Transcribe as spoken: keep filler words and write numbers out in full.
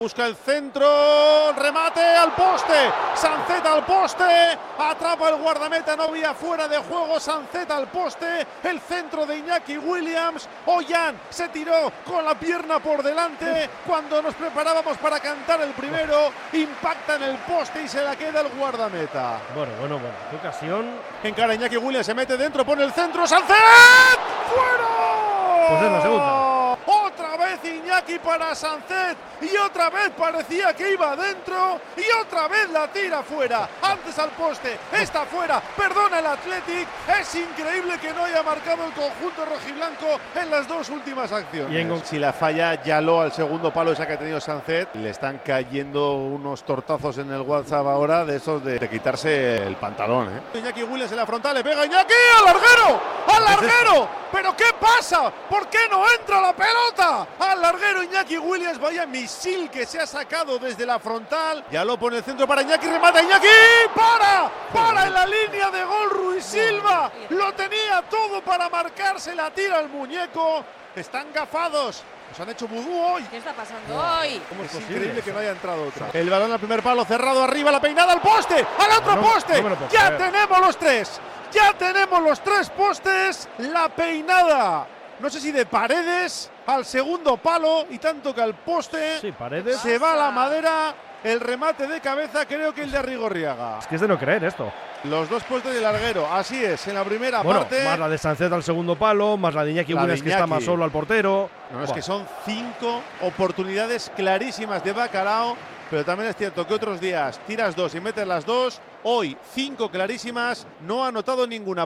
Busca el centro, remate al poste, Sancet al poste, atrapa el guardameta, no había fuera de juego, Sancet al poste, el centro de Iñaki Williams, Ollán se tiró con la pierna por delante, cuando nos preparábamos para cantar el primero, impacta en el poste y se la queda el guardameta. Bueno, bueno, bueno, qué ocasión. Encara Iñaki Williams, se mete dentro, pone el centro, Sancet, ¡fuera! Pues es la segunda. Otra vez Iñaki para Sancet y otra vez parecía que iba adentro y otra vez la tira fuera, antes al poste, esta fuera, perdona el Athletic, es increíble que no haya marcado el conjunto rojiblanco en las dos últimas acciones. Y en... Si la falla Yaló al segundo palo esa que ha tenido Sancet, le están cayendo unos tortazos en el WhatsApp ahora de esos de, de quitarse el pantalón, ¿eh? Iñaki Williams en la frontal, le pega Iñaki al larguero, al larguero, pero ¿qué pasa? ¿Por qué no entra la pelota? Al larguero Iñaki Williams, vaya misil que se ha sacado desde la frontal. Ya lo pone el centro para Iñaki, remata Iñaki, para, para en la línea de gol Ruiz Silva. Lo tenía todo para marcarse, la tira el muñeco. Están gafados. Nos han hecho vudú hoy. ¿Qué está pasando hoy? ¿Cómo es, es increíble que no haya entrado otra? El balón al primer palo, cerrado arriba, la peinada al poste, al otro no, poste. No ya creer. tenemos los tres. Ya tenemos los tres postes. La peinada, no sé si de Paredes al segundo palo y tanto que al poste. Sí, Paredes. Se va a la madera. El remate de cabeza, creo que el de Arrigorriaga. Es que es de no creer esto. Los dos postes del larguero, así es, en la primera bueno, parte. Más la de Sancet al segundo palo, más la de Iñaki Williams, que está más solo al portero. No, no es que son cinco oportunidades clarísimas de Bacalao, pero también es cierto que otros días tiras dos y metes las dos. Hoy, cinco clarísimas, no ha anotado ninguna.